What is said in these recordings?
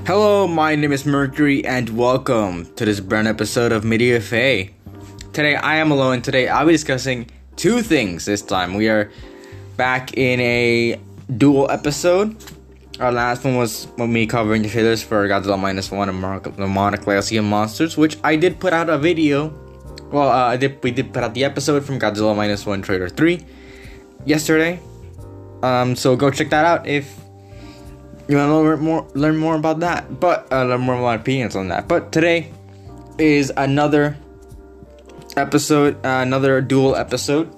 Hello, my name is Mercury, and welcome to this brand episode of Media Fae. Today, I am alone. Today, I'll be discussing two things this time. We are back in a dual episode. Our last one was when me covering the trailers for Godzilla Minus One and the Monarch Legacy of Monsters, which I did put out a video. Well, we did put out the episode from Godzilla Minus One Trailer 3 yesterday. So go check that out if you want to learn more about that. But learn more of my opinions on that. But today is another episode, another dual episode.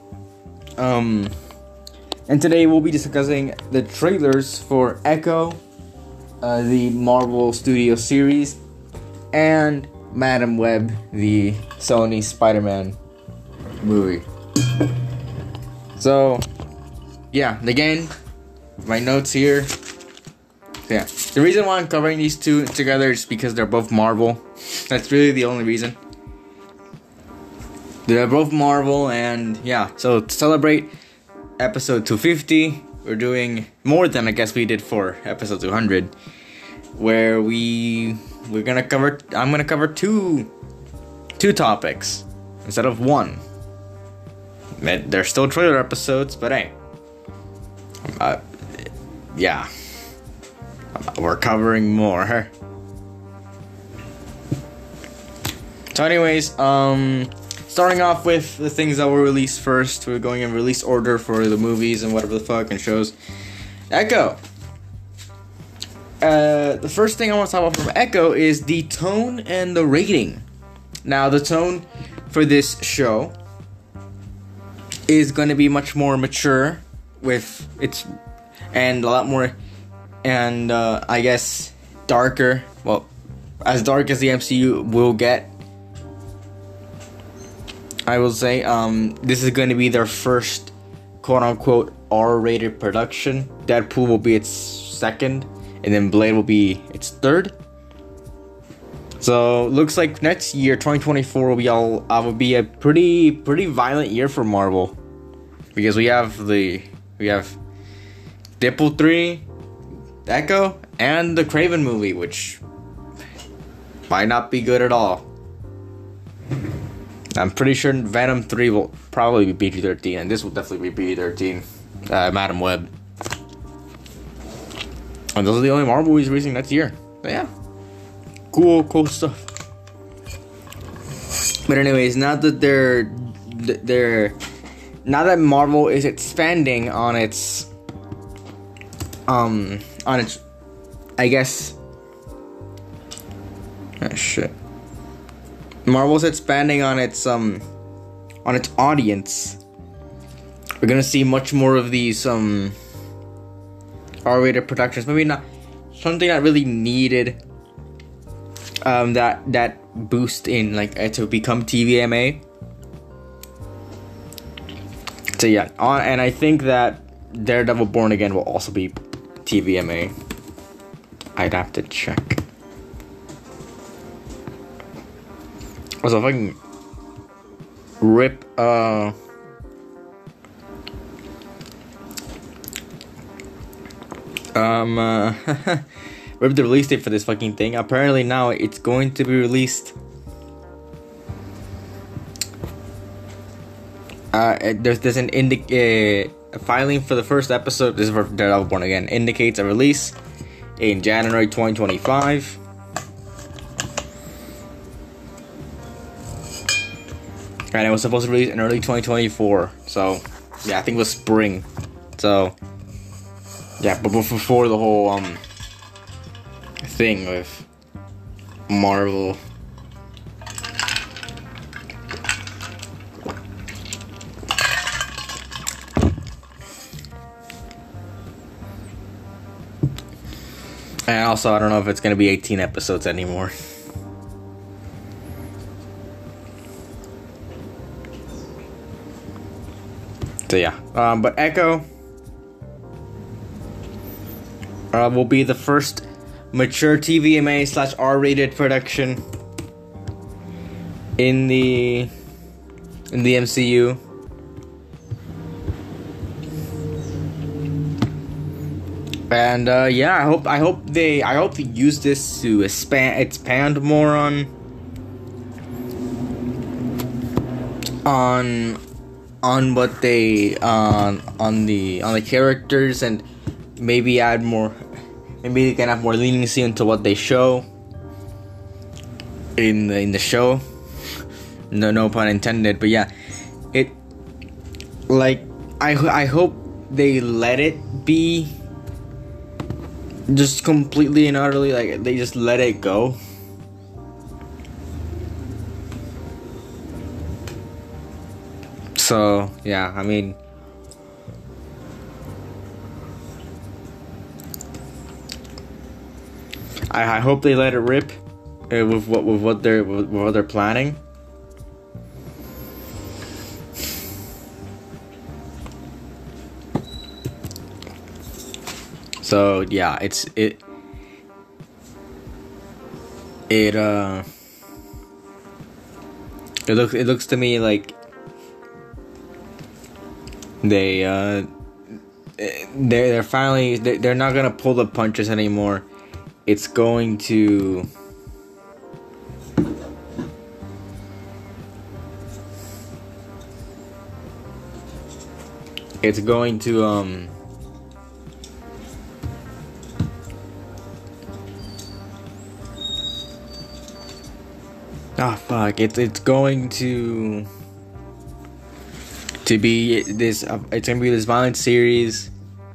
And today we'll be discussing the trailers for Echo, the Marvel Studio series, and Madam Web, the Sony Spider-Man movie. So, yeah, again, my notes here. So, yeah, the reason why I'm covering these two together is because they're both Marvel. That's really the only reason. They're both Marvel, and yeah, so to celebrate episode 250, we're doing more than I guess we did for episode 200, where I'm gonna cover two topics instead of one. They're still trailer episodes, but hey, yeah, we're covering more. So anyways, starting off with the things that were released first, we're going in release order for the movies and whatever the fuck and shows. Echo. The first thing I want to talk about from Echo is the tone and the rating. Now, the tone for this show is going to be much more mature, and a lot more, and I guess darker. Well, as dark as the MCU will get. I will say, this is going to be their first quote-unquote R-rated production. Deadpool will be its second, and then Blade will be its third. So, looks like next year, 2024, will be a pretty violent year for Marvel. Because we have Deadpool 3, Echo, and the Kraven movie, which might not be good at all. I'm pretty sure Venom 3 will probably be PG-13, and this will definitely be PG-13. Madam Web. And those are the only Marvel movies releasing next year. But yeah. Cool stuff. But anyways, now that now that Marvel is expanding on its I guess, Marvel's expanding on its audience. We're gonna see much more of these R-rated productions. Maybe not something that really needed that boost in to become TVMA. So yeah, and I think that Daredevil Born Again will also be TVMA. I'd have to check. Also, if I can rip rip the release date for this fucking thing. Apparently now it's going to be released. There's a filing for the first episode. This is for Daredevil Born Again. Indicates a release in January 2025. And it was supposed to release in early 2024. So, yeah, I think it was spring. So, yeah, but before the whole thing with Marvel. And also, I don't know if it's going to be 18 episodes anymore. So yeah, but Echo will be the first mature TVMA / R-rated production in the MCU. And yeah, I hope they use this to expand more on what they on the characters, and maybe add more, maybe they can have more leniency into what they show in the show. No pun intended. But yeah, it, like, I hope they let it be just completely and utterly, like, they just let it go. So yeah, I mean, I hope they let it rip with what they're planning. So yeah, it looks to me like they're finally, they're not gonna pull the punches anymore. It's going to it's going to be this it's gonna be this violent series.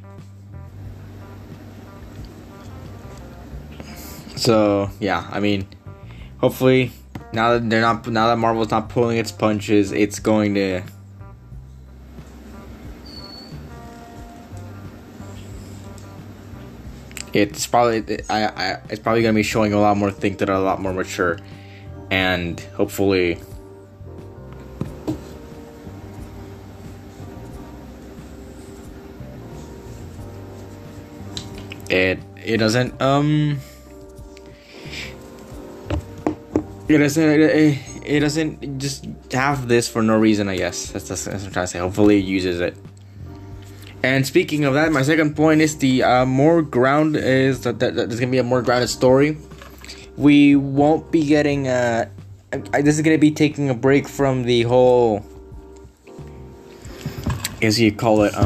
So yeah, I mean, hopefully now that Marvel's not pulling its punches, it's going to it's probably gonna be showing a lot more things that are a lot more mature, and hopefully it doesn't just have this for no reason, I guess. That's what I'm trying to say. Hopefully it uses it. And speaking of that, my second point is the more ground is that there's gonna be a more grounded story. We won't be getting this is gonna be taking a break from the whole, as you call it,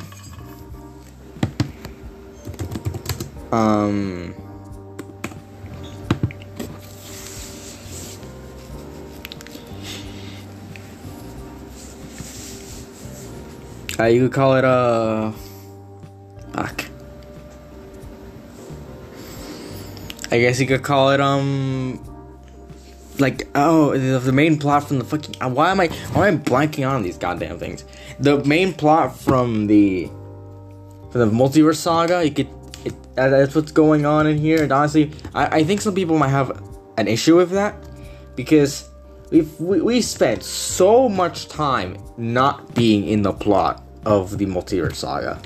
you could call it fuck. I guess you could call it like, the main plot from the fucking, why am I blanking on these goddamn things? The main plot from the Multiverse Saga, that's what's going on in here. And honestly, I think some people might have an issue with that, because we spent so much time not being in the plot of the Multiverse Saga,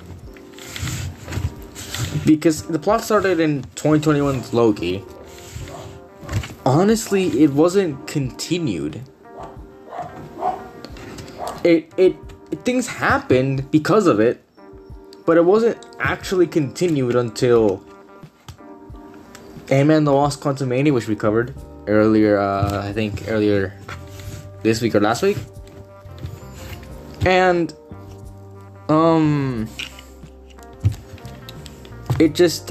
because the plot started in 2021's Loki. Honestly, it wasn't continued. It things happened because of it, but it wasn't actually continued until Ant-Man and the Wasp: Quantumania, which we covered earlier, I think earlier this week or last week. And it just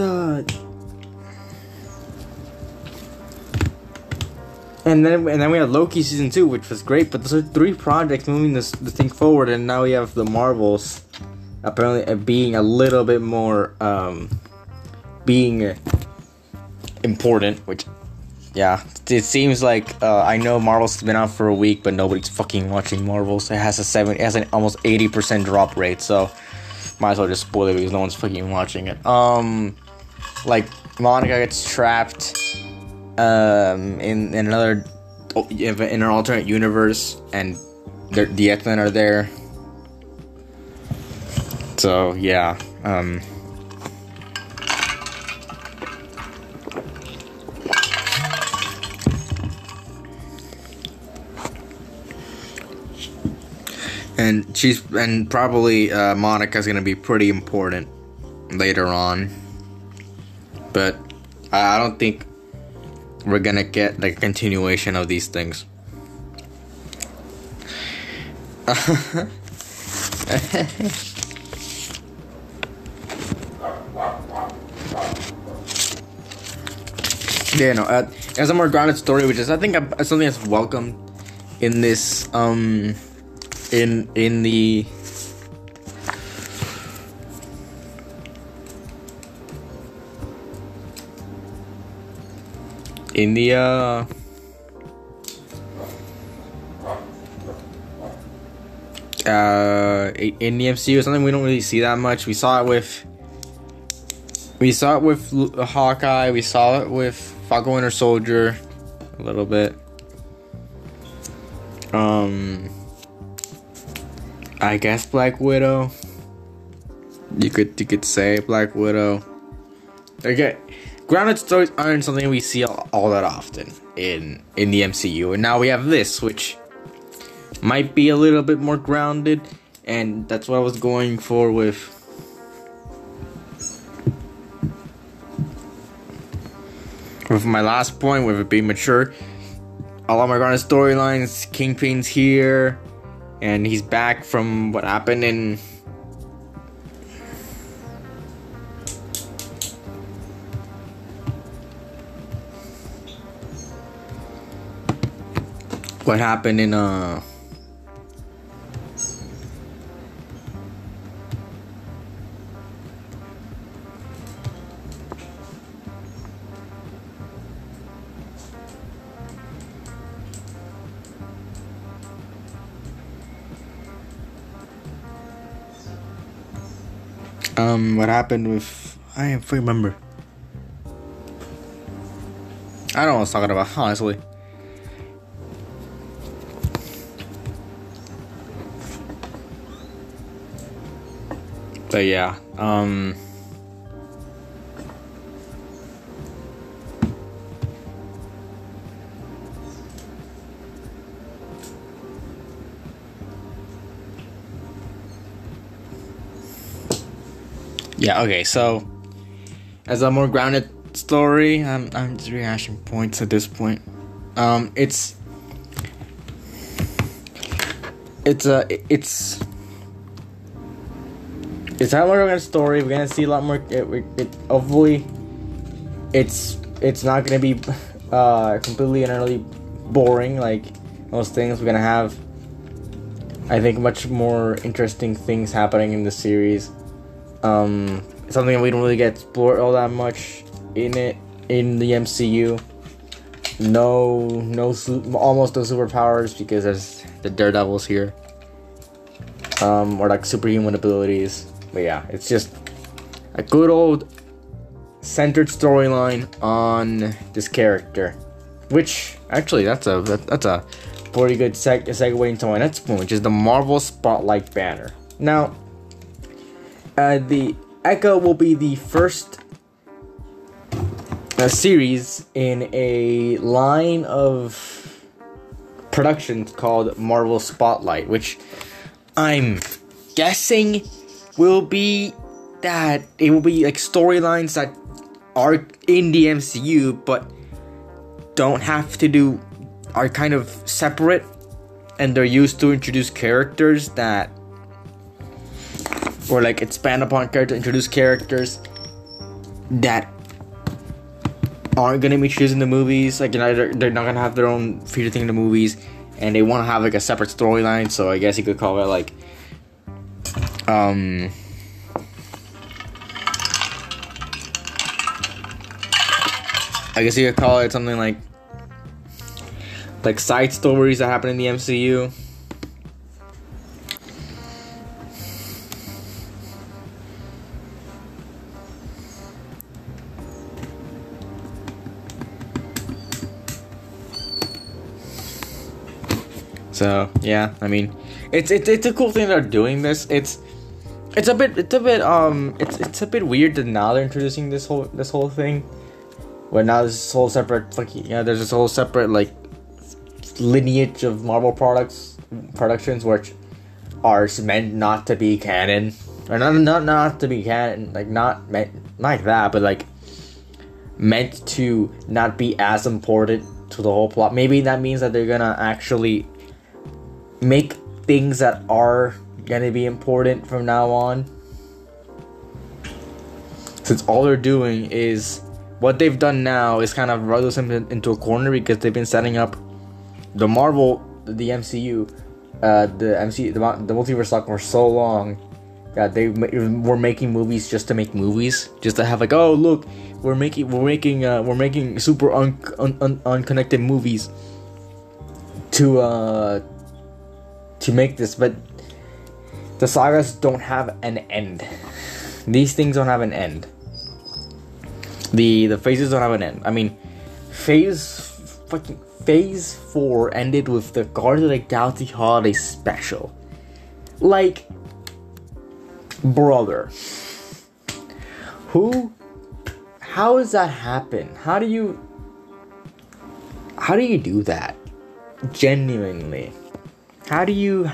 and then we had Loki season 2, which was great, but those are 3 projects moving the thing forward, and now we have the Marvels apparently being a little bit more being important, which, yeah, it seems like I know Marvel's been out for a week, but nobody's fucking watching Marvels. It has an almost 80% drop rate, so might as well just spoil it because no one's fucking watching it. Like, Monica gets trapped in an alternate universe, and the X-Men are there. So yeah, and probably Monica's gonna be pretty important later on. But I don't think we're gonna get like a continuation of these things. Yeah, no. It has a more grounded story, which is I think something that's welcome in this in the in the MCU. Something we don't really see that much. We saw it with Hawkeye. We saw it with Falcon Winter Soldier a little bit. I guess Black Widow. You could say Black Widow. Okay, grounded stories aren't something we see all that often in the MCU, and now we have this, which might be a little bit more grounded, and that's what I was going for with my last point, with it being mature. All of my grounded storylines, Kingpin's here, and he's back from what happened in what happened with, I don't remember. I don't know what I was talking about, honestly. But yeah, yeah, okay, so as a more grounded story, I'm just rehashing points at this point. It's not more grounded story. We're gonna see a lot more. Hopefully, it's not gonna be completely and utterly boring like most things. We're gonna have, I think, much more interesting things happening in the series. Something we don't really get explored all that much in the MCU. Almost no superpowers because there's the Daredevils here. Or like superhuman abilities. But yeah, it's just a good old centered storyline on this character, which actually that's a pretty good segue into my next point, which is the Marvel Spotlight banner. Now, the Echo will be the first series in a line of productions called Marvel Spotlight, which I'm guessing will be like storylines that are in the MCU but are kind of separate, and they're used to introduce characters that, or like expand upon introduce characters that aren't gonna be introduced in the movies. Like, they're not gonna have their own feature thing in the movies, and they want to have like a separate storyline. So I guess you could call it like I guess you could call it something like side stories that happen in the MCU. So yeah, I mean, it's a cool thing they're doing this. It's a bit weird that now they're introducing this whole thing. Where now there's this whole separate there's this whole separate lineage of Marvel productions which are meant not to be canon. or not to be canon, like not meant like that, but like meant to not be as important to the whole plot. Maybe that means that they're gonna actually make things that are gonna be important from now on, since all they're doing is what they've done now is kind of run them into a corner, because they've been setting up the MCU, the multiverse talk for so long that they were making movies just to make movies, just to have like, oh look, we're making super unconnected movies to make this. But the sagas don't have an end. These things don't have an end. The phases don't have an end. I mean, phase 4 ended with the Guardians of the Galaxy Holiday Special. Like, brother, how does that happen? How do you do that? Genuinely, how do you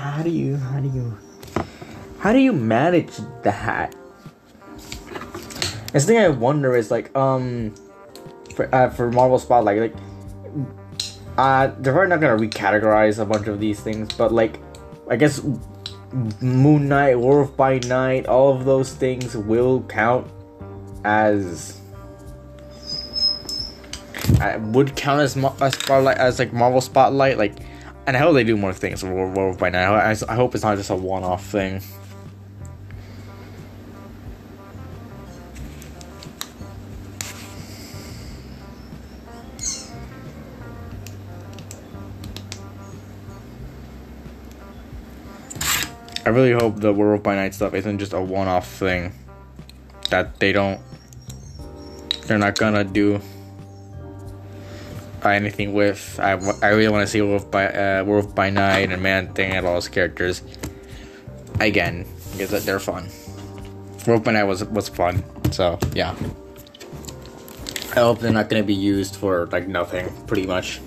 manage that? And the thing I wonder is like, for Marvel Spotlight, like, they're probably not gonna recategorize a bunch of these things, but like, I guess Moon Knight, Werewolf by Night, all of those things will count as would count as Spotlight, as like Marvel Spotlight, like. And I hope they do more things for Werewolf by Night. I hope it's not just a one-off thing. I really hope the Werewolf by Night stuff isn't just a one-off thing that they're not gonna do anything with. I really want to see Werewolf by Night and Man-Thing and all those characters again, because they're fun. Werewolf by Night was fun, so yeah. I hope they're not gonna be used for like nothing, pretty much.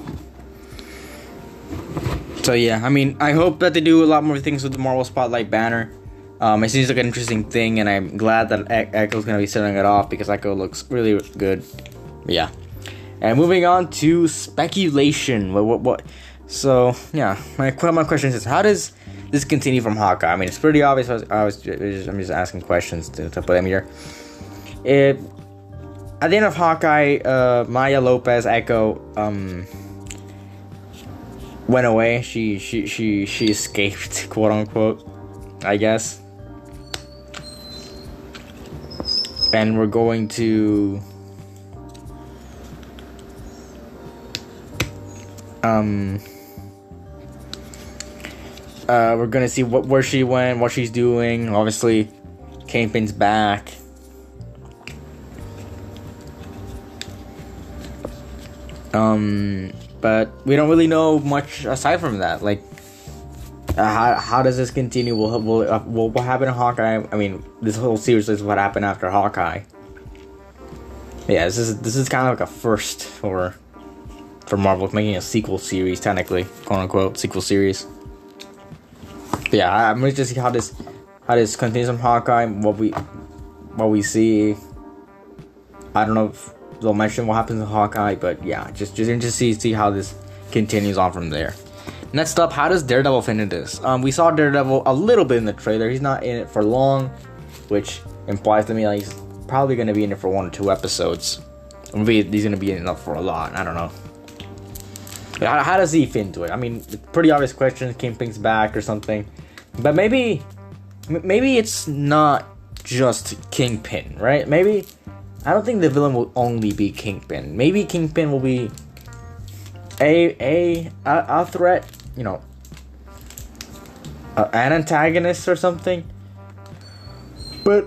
So yeah, I mean, I hope that they do a lot more things with the Marvel Spotlight banner. It seems like an interesting thing, and I'm glad that Echo's gonna be setting it off, because Echo looks really good. But yeah. And moving on to speculation. What? So yeah, my question is, how does this continue from Hawkeye? I mean, it's pretty obvious. I'm just asking questions to put them here. At the end of Hawkeye, Maya Lopez, Echo, went away. She escaped, quote unquote, I guess. And we're going to we're gonna see where she went, what she's doing. Obviously, Kingpin's back. But we don't really know much aside from that. Like, how does this continue? What happened in Hawkeye? I mean, this whole series is what happened after Hawkeye. Yeah, this is kind of like a first for Marvel, making a sequel series, technically, quote unquote, sequel series. But yeah, I'm ready to see how this continues from Hawkeye. What we see. I don't know if they'll mention what happens in Hawkeye, but yeah, just interested to see how this continues on from there. Next up, how does Daredevil fit into this? We saw Daredevil a little bit in the trailer. He's not in it for long, which implies to me like he's probably going to be in it for 1 or 2 episodes. Maybe he's going to be in it for a lot. I don't know. How does he fit into it? I mean, pretty obvious question. Kingpin's back or something, but maybe it's not just Kingpin, right? Maybe I don't think the villain will only be Kingpin. Maybe Kingpin will be a threat, you know, an antagonist or something. But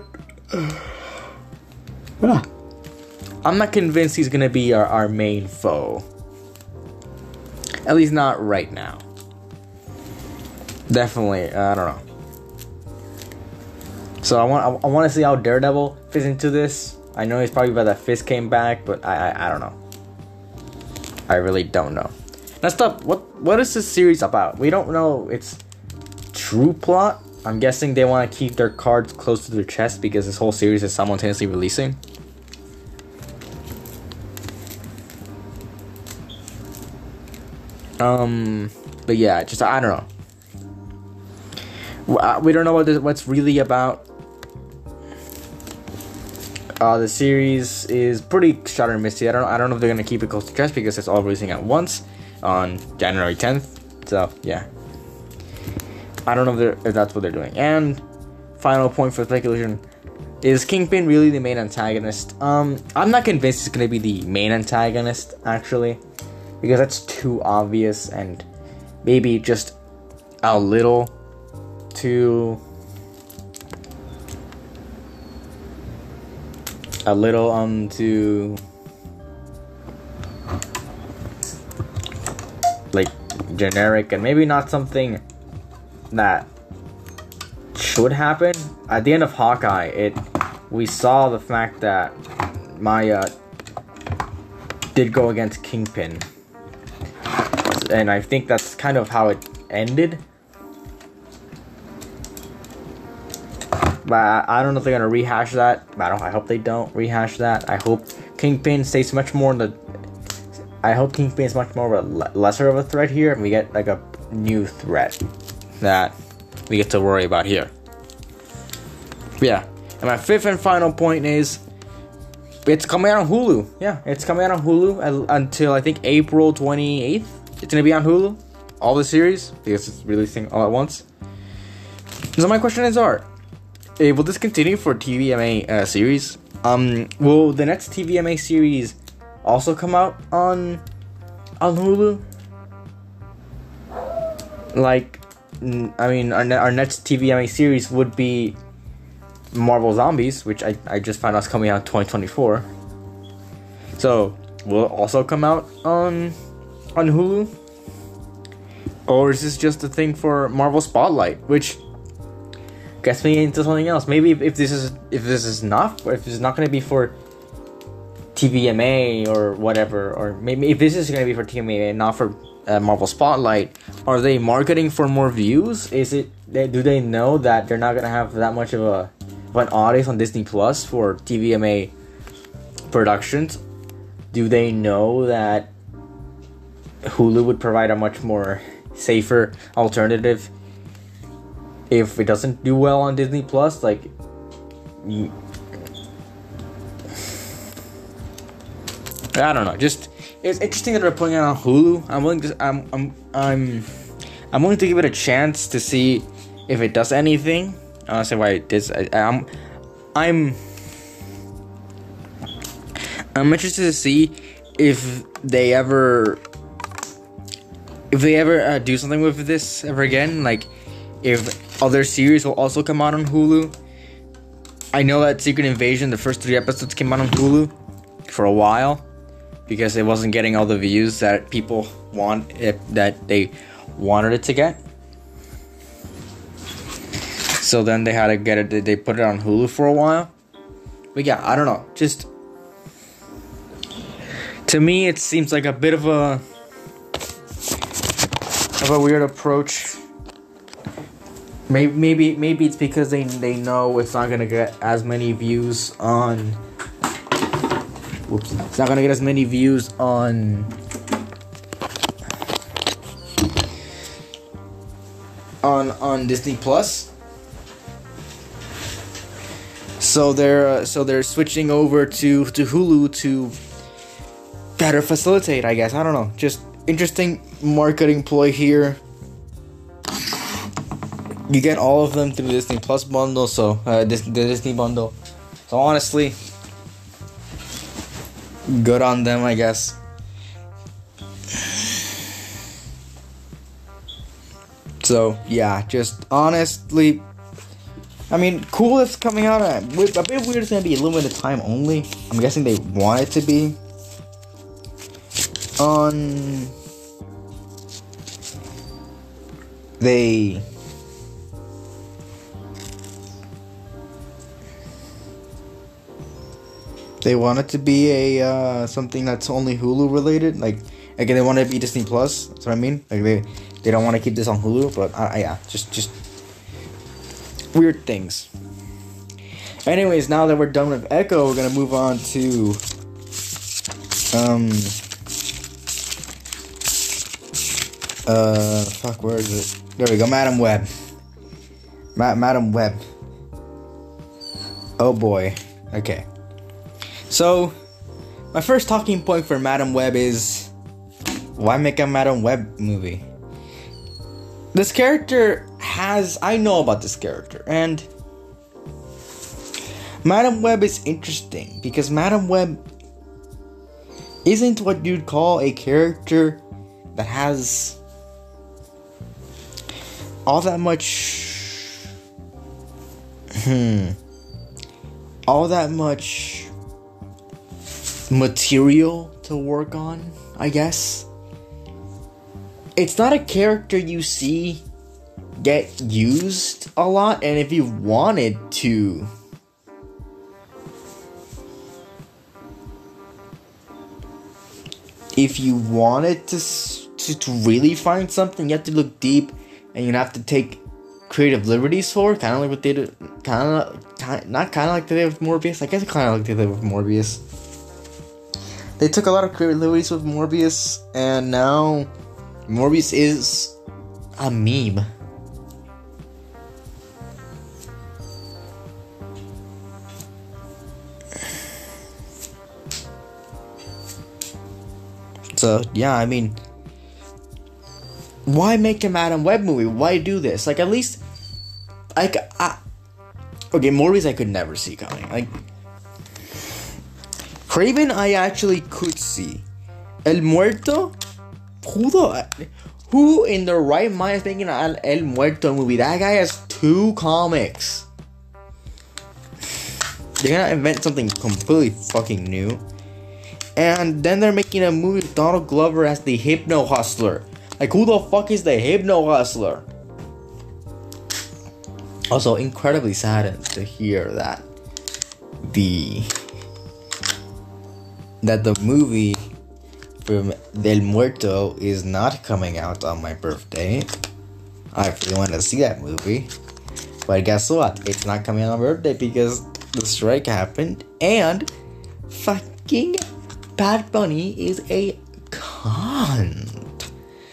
I'm not convinced he's gonna be our main foe. At least not right now. Definitely, I don't know. So I want to see how Daredevil fits into this. I know he's probably glad that Fisk came back, but I don't know. I really don't know. Next up, what is this series about? We don't know its true plot. I'm guessing they want to keep their cards close to their chest because this whole series is simultaneously releasing. But yeah, just I don't know. We don't know what's really about. The series is pretty short and misty. I don't know if they're gonna keep it close to chest because it's all releasing at once on January 10th. So yeah, I don't know if that's what they're doing. And final point for speculation: is Kingpin really the main antagonist? I'm not convinced he's gonna be the main antagonist actually, because that's too obvious and maybe just a little too. To like generic and maybe not something that should happen. At the end of Hawkeye, we saw the fact that Maya did go against Kingpin, and I think that's kind of how it ended. But I don't know if they're gonna rehash that. I hope they don't rehash that. I hope Kingpin stays much more in the. I hope Kingpin is much more of a lesser of a threat here, and we get like a new threat that we get to worry about here. Yeah, and my fifth and final point is it's coming out on Hulu. Yeah, it's coming out on Hulu until I think April 28th. It's gonna be on Hulu, all the series because it's releasing all at once. So my question is, will this continue for TVMA series? Will the next TVMA series also come out on Hulu? Like, I mean, our next TVMA series would be Marvel Zombies, which I just found out is coming out in 2024. So, will it also come out on Hulu? Or is this just a thing for Marvel Spotlight, which gets me into something else? Maybe if this is not going to be for TVMA or whatever, or maybe if this is going to be for TVMA and not for Marvel Spotlight, are they marketing for more views? Do they know that they're not going to have that much of an audience on Disney Plus for TVMA productions? Do they know that Hulu would provide a much more safer alternative if it doesn't do well on Disney Plus? Like, I don't know. Just, it's interesting that they're putting it on Hulu. I'm willing to give it a chance to see if it does anything. I don't say why it does. I'm interested to see if they ever do something with this ever again. Like, if other series will also come out on Hulu. I know that Secret Invasion, the first 3 episodes came out on Hulu for a while because it wasn't getting all the views that people that they wanted it to get. So then they had to get it. They put it on Hulu for a while. But yeah, I don't know. Just to me, it seems like a bit of a weird approach. Maybe it's because they know it's not gonna get as many views on. It's not gonna get as many views on Disney Plus. So they're switching over to Hulu to better facilitate, I guess. I don't know. Just interesting marketing ploy here. You get all of them through Disney Plus bundle, so the Disney bundle. So honestly, good on them, I guess. So yeah, just honestly, I mean, cool it's coming out. A bit weird it's gonna be a limited time only. I'm guessing they want it to be on. They want it to be a something that's only Hulu related. Like, again, they want it to be Disney Plus. That's what I mean. Like, they don't want to keep this on Hulu. But yeah, just weird things. Anyways, now that we're done with Echo, we're gonna move on to where is it? There we go, Madam Web. Madam Web. Oh boy. Okay. So, my first talking point for Madam Web is, why make a Madam Web movie? This character I know about this character, and Madam Web is interesting because Madam Web isn't what you'd call a character that has all that much material to work on, I guess. It's not a character you see get used a lot, and if you wanted to really find something, you have to look deep, and you have to take creative liberties for, kind of like what they did, not kind of like they did with Morbius. I guess kind of like they did with Morbius. They took a lot of creative liberties with Morbius, and now Morbius is a meme. So, yeah, I mean, why make a Madam Web movie? Why do this? Like, at least, okay, Morbius I could never see coming. Like, Kraven I actually could see. El Muerto? Who in their right mind is thinking of El Muerto movie? That guy has 2 comics. They're gonna invent something completely fucking new. And then they're making a movie with Donald Glover as the Hypno Hustler. Like, who the fuck is the Hypno Hustler? Also, incredibly saddened to hear that the movie from Del Muerto is not coming out on my birthday. I really want to see that movie. But guess what? It's not coming out on my birthday because the strike happened, and fucking Bad Bunny is a cunt.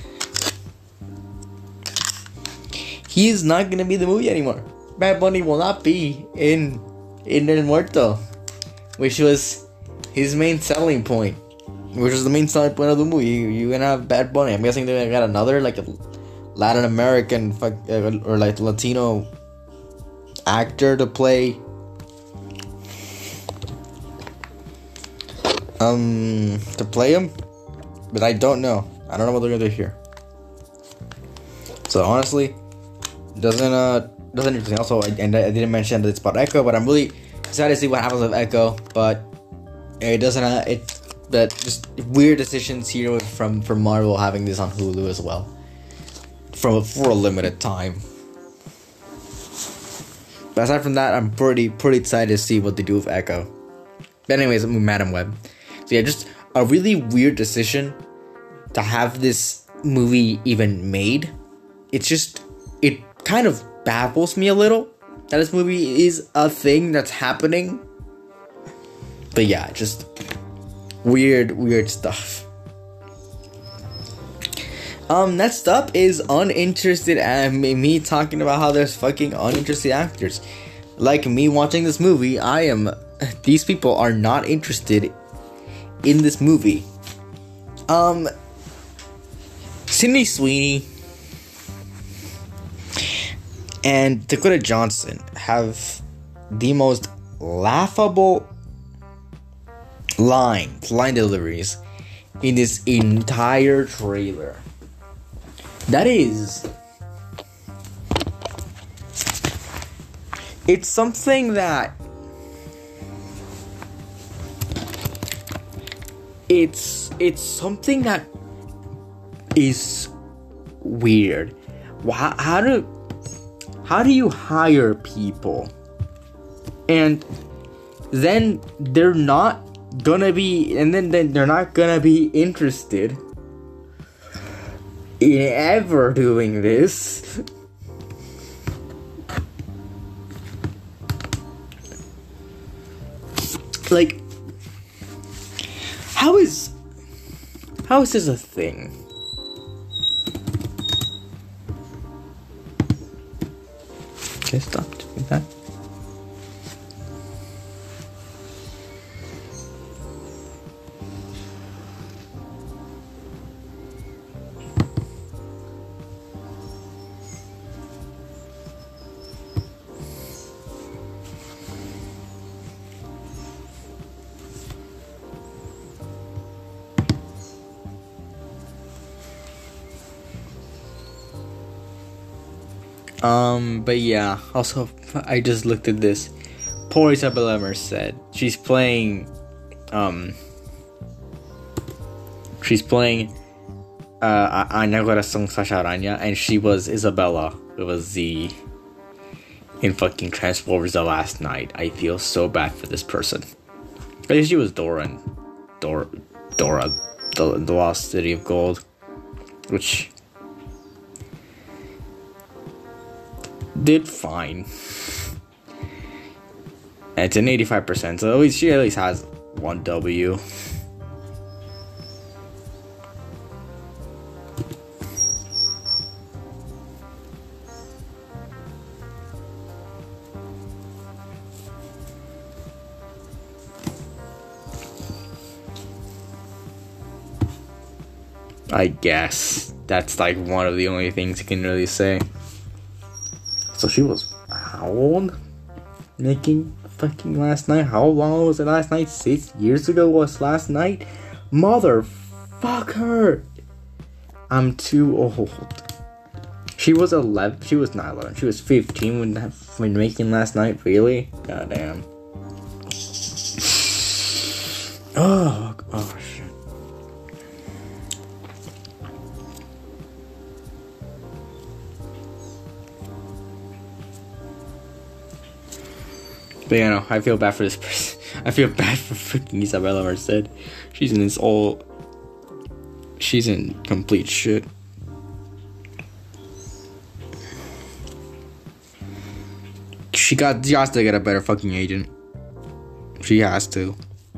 He is not gonna be the movie anymore. Bad Bunny will not be in El Muerto, which was his main selling point. Which is the main selling point of the movie. You're gonna have Bad Bunny. I'm guessing they got another like a Latin American or like Latino actor to play him, but I don't know. I don't know what they're gonna do here. So honestly, doesn't interest me. Also, I didn't mention that it's about Echo, but I'm really excited to see what happens with Echo. But it doesn't. But just weird decisions here from Marvel having this on Hulu as well, for a limited time. But aside from that, I'm pretty excited to see what they do with Echo. But anyways, Madam Web. So yeah, just a really weird decision to have this movie even made. It kind of baffles me a little that this movie is a thing that's happening. But yeah, just weird stuff. Next up is uninterested me talking about how there's fucking uninterested actors. Like me watching this movie, these people are not interested in this movie. Sydney Sweeney and Dakota Johnson have the most laughable line deliveries in this entire trailer. That is, it's something that it's something that is weird. How do you hire people and then they're not gonna be interested in ever doing this? Like, how is this a thing? Okay, stop doing that. But yeah, also, I just looked at this. Poor Isabella Merced. She's playing Ana Corazón Sasha Araña, and she was Isabella. It was in fucking Transformers The Last Night. I feel so bad for this person. I guess she was Dora, the Lost City of Gold, which did fine. And it's an 85%, so she at least has one W. I guess that's like one of the only things you can really say. So she was how old? Making fucking Last Night? How long was it Last Night? 6 years ago was Last Night? Motherfucker! I'm too old. She was 11. She was not 11. She was 15 when making Last Night. Really? Goddamn. Oh shit. But yeah, no, I feel bad for this person. I feel bad for freaking Isabella Merced. She's in complete shit. She has to get a better fucking agent. She has to.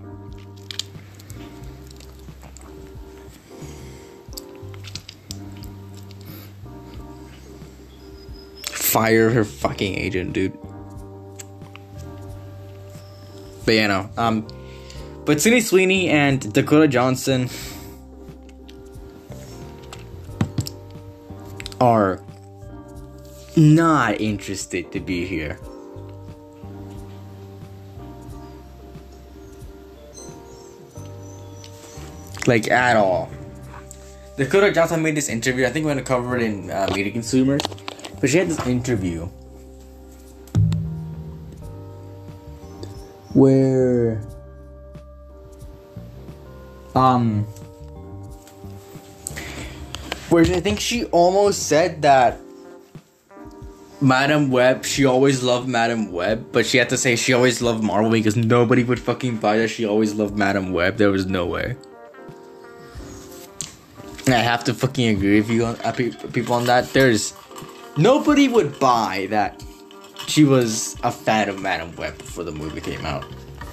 Fire her fucking agent, dude. But yeah, no. But Sydney Sweeney and Dakota Johnson are not interested to be here. Like, at all. Dakota Johnson made this interview. I think we're going to cover it in Media Consumer. But she had this interview where I think she almost said that Madam Web, she always loved Madam Web, but she had to say she always loved Marvel because nobody would fucking buy that she always loved Madam Web. There was no way. And I have to fucking agree with you on people on that. Nobody would buy that she was a fan of Madam Web before the movie came out.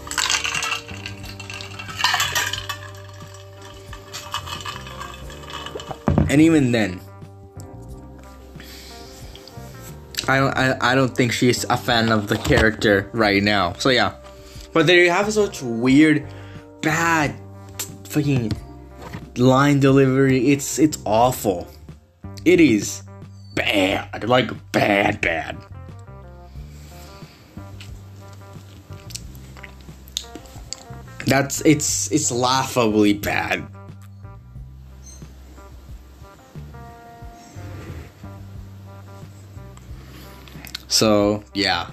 And even then, I don't think she's a fan of the character right now. So yeah. But there you have such weird, bad fucking line delivery. It's awful. It is bad. Like bad. It's laughably bad. So yeah,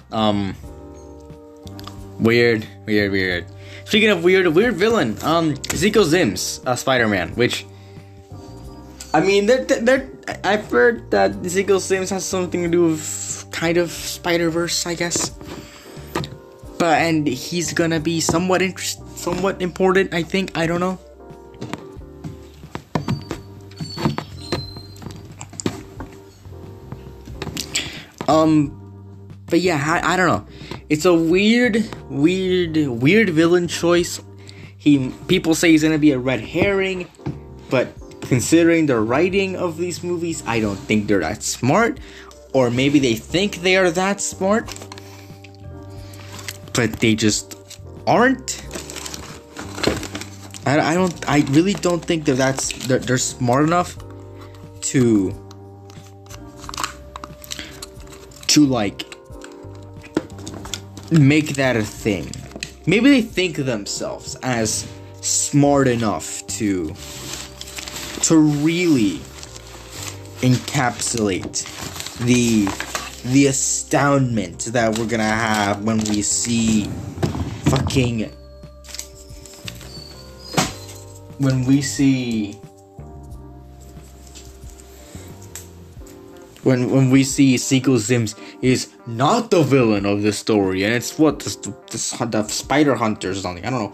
weird. Speaking of weird villain, Ezekiel Sims, Spider-Man, which, I mean, I've heard that Ezekiel Sims has something to do with kind of Spider-Verse, I guess. And he's gonna be somewhat important, I think. I don't know. But yeah, I don't know. It's a weird villain choice. People say he's gonna be a red herring, but considering the writing of these movies, I don't think they're that smart. Or maybe they think they are that smart, but they just aren't. I really don't think they're smart enough to like make that a thing. Maybe they think of themselves as smart enough to really encapsulate the astoundment that we're gonna have when we see when we see Sequel Sims is not the villain of the story, and it's what the spider hunters or something. I don't know,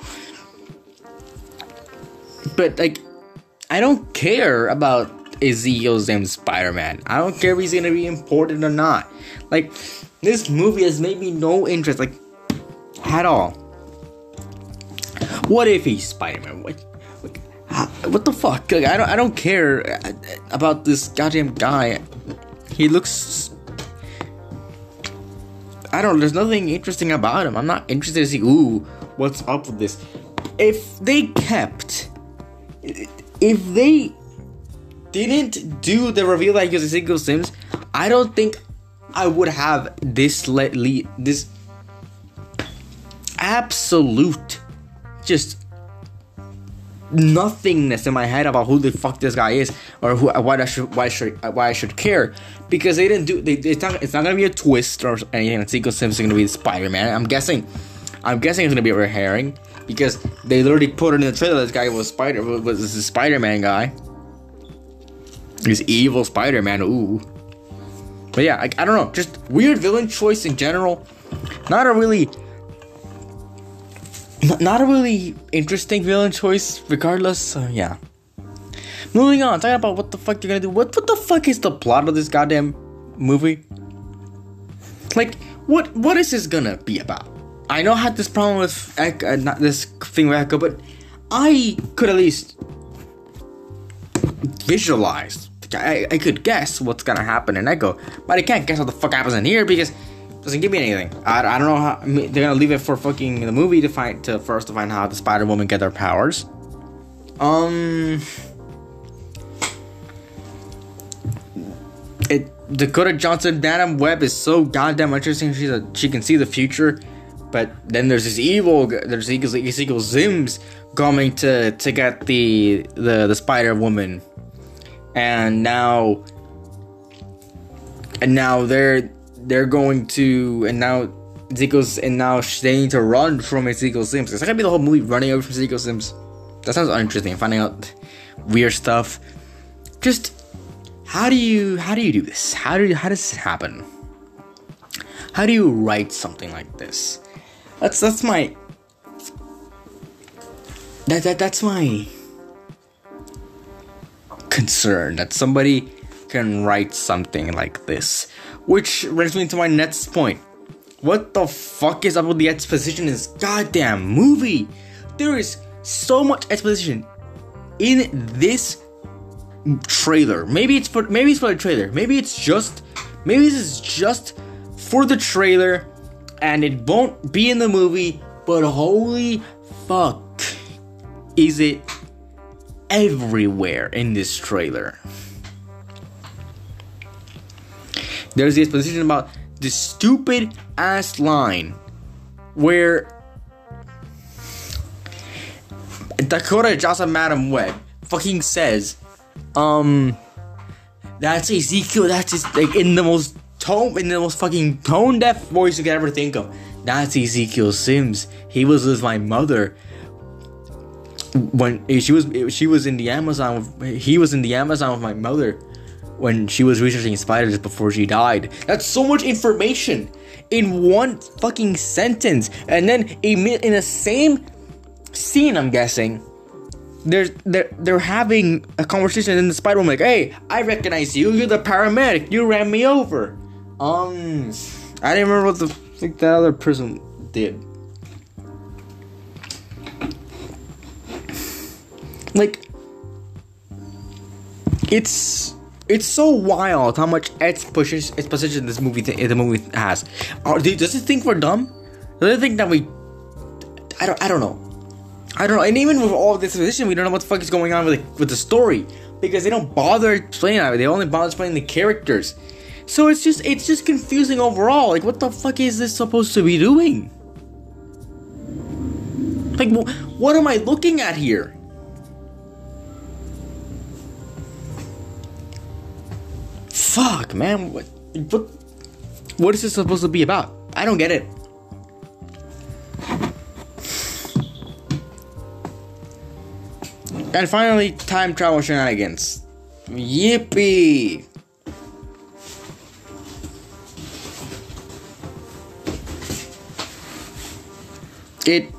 but like, I don't care about Ezekiel Sims Spider-Man. I don't care if he's gonna be important or not. Like, this movie has made me no interest, like, at all. What if he's Spider-Man? What the fuck? Like, I don't care about this goddamn guy. He looks, I don't know, there's nothing interesting about him. I'm not interested to see, what's up with this. If they didn't do the reveal that he was Ezekiel Sims, I don't think I would have this absolute just nothingness in my head about who the fuck this guy is, or why I should care, because they didn't do. It's not gonna be a twist or anything. Ezekiel Sims is gonna be Spider-Man. I'm guessing it's gonna be a red herring, because they literally put it in the trailer. This guy was the Spider-Man guy. He's evil Spider-Man. Ooh. But yeah, I don't know. Just weird villain choice in general. Not a really interesting villain choice, regardless. Yeah. Moving on, talking about what the fuck they're gonna do. What the fuck is the plot of this goddamn movie? Like, what is this gonna be about? I know I had this problem with not this thing with Echo, but I could at least visualize. I could guess what's gonna happen in Echo, but I can't guess what the fuck happens in here because it doesn't give me anything. I don't know how they're gonna leave it for fucking the movie to find how the Spider-Woman get their powers. Dakota Johnson, Madam Web is so goddamn interesting. She can see the future, but then there's Ezekiel Sims coming to get the Spider-Woman, and now they're going to, and now they need to run from Ezekiel Sims. It's not gonna be the whole movie running away from Ezekiel Sims. That sounds uninteresting. Finding out weird stuff. Just how do you do this? How does this happen? How do you write something like this? That's my concern, that somebody can write something like this. Which brings me to my next point. What the fuck is up with the exposition in this goddamn movie? There is so much exposition in this trailer. Maybe it's for the trailer. Maybe this is just for the trailer and it won't be in the movie, but holy fuck, is it everywhere in this trailer. There's the exposition about this stupid ass line where Dakota Johnson, Madam Web, fucking says, that's Ezekiel. That's just like in the most fucking tone deaf voice you could ever think of. That's Ezekiel Sims. He was with my mother when she was in the Amazon. He was in the Amazon with my mother when she was researching spiders before she died. That's so much information in one fucking sentence, and then in the same scene, I'm guessing they're having a conversation in the Spider-Woman, like, hey, I recognize you. You're the paramedic. You ran me over. I didn't remember what the like that other person did. Like, it's so wild how much exposition this movie the movie has. Does it think we're dumb? Does it think that we? I don't know. And even with all of this exposition, we don't know what the fuck is going on with the story, because they don't bother explaining it. They only bother explaining the characters. So it's just confusing overall. Like, what the fuck is this supposed to be doing? Like, what am I looking at here? Fuck, man. What is this supposed to be about? I don't get it. And finally, time travel shenanigans. Yippee! It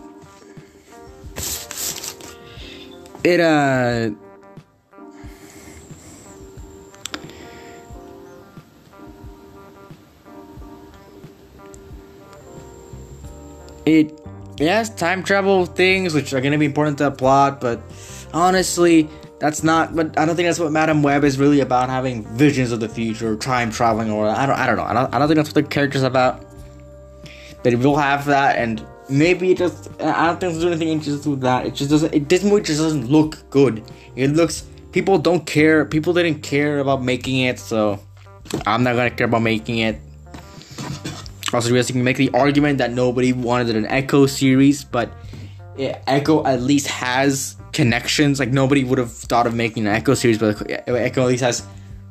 has time travel things which are gonna be important to the plot, but honestly, that's not. But I don't think that's what Madame Web is really about. Having visions of the future, time traveling, or I don't know. I don't think that's what the character's about. But it will have that, and maybe it just. I don't think there's anything interesting with that. It just doesn't. This movie just doesn't look good. It looks. People don't care. People didn't care about making it, so I'm not gonna care about making it. Also, you can make the argument that nobody wanted an Echo series, but Echo at least has connections. Like, nobody would have thought of making an Echo series, but Echo at least has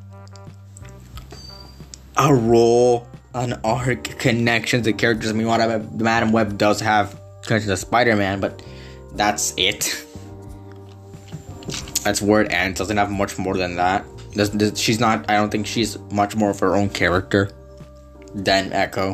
a role, an arc, connections to characters. I mean, Madame Web does have connections to Spider-Man, but that's it. That's where it ends. Doesn't have much more than that. She's not. I don't think she's much more of her own character than Echo.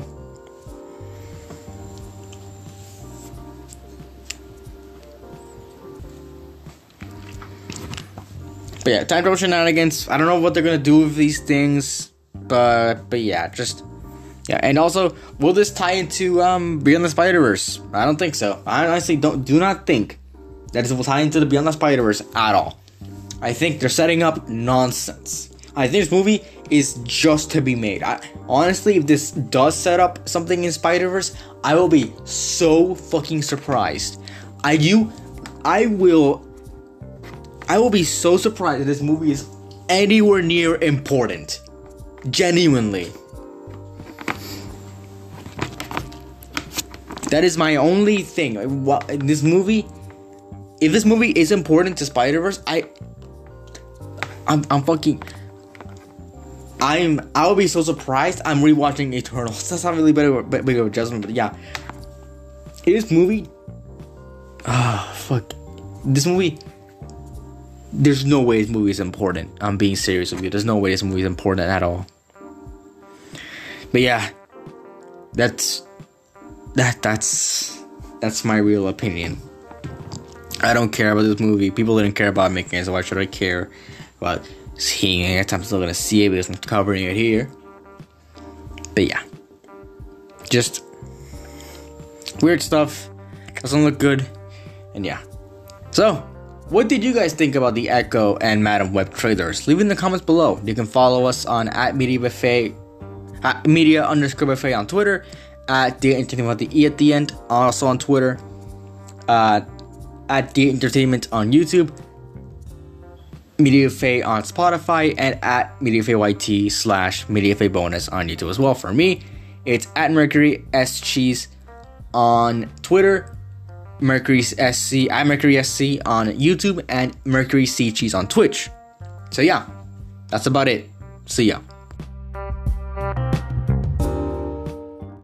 But yeah, time travel shenanigans. I don't know what they're gonna do with these things, but yeah, and also, will this tie into Beyond the Spider-Verse? I don't think so. I honestly do not think that it will tie into the Beyond the Spider-Verse at all. I think they're setting up nonsense. I think this movie is just to be made. Honestly, if this does set up something in Spider-Verse, I will be so fucking surprised. I will be so surprised if this movie is anywhere near important. Genuinely. That is my only thing. If this movie is important to Spider-Verse, I'll be so surprised. I'm rewatching Eternals. That's not really big of a adjustment, but yeah. This movie, this movie. There's no way this movie is important. I'm being serious with you. There's no way this movie is important at all. But yeah, that's my real opinion. I don't care about this movie. People didn't care about making it, so why should I care about seeing it? I'm still gonna see it because I'm covering it here. But yeah, just weird stuff. Doesn't look good, and yeah. So, what did you guys think about the Echo and Madame Web trailers? Leave it in the comments below. You can follow us on @MediaBuffet, @Media_Buffet on Twitter, @The Entertainment with the E at the end, also on Twitter, @The Entertainment on YouTube, MediaBuffet on Spotify, and @MediaBuffetYT/MediaBuffet bonus on YouTube as well. For me, it's @MercurySCheese on Twitter, MercurySC on YouTube, and Mercury C Cheese on Twitch. So yeah, that's about it. See ya.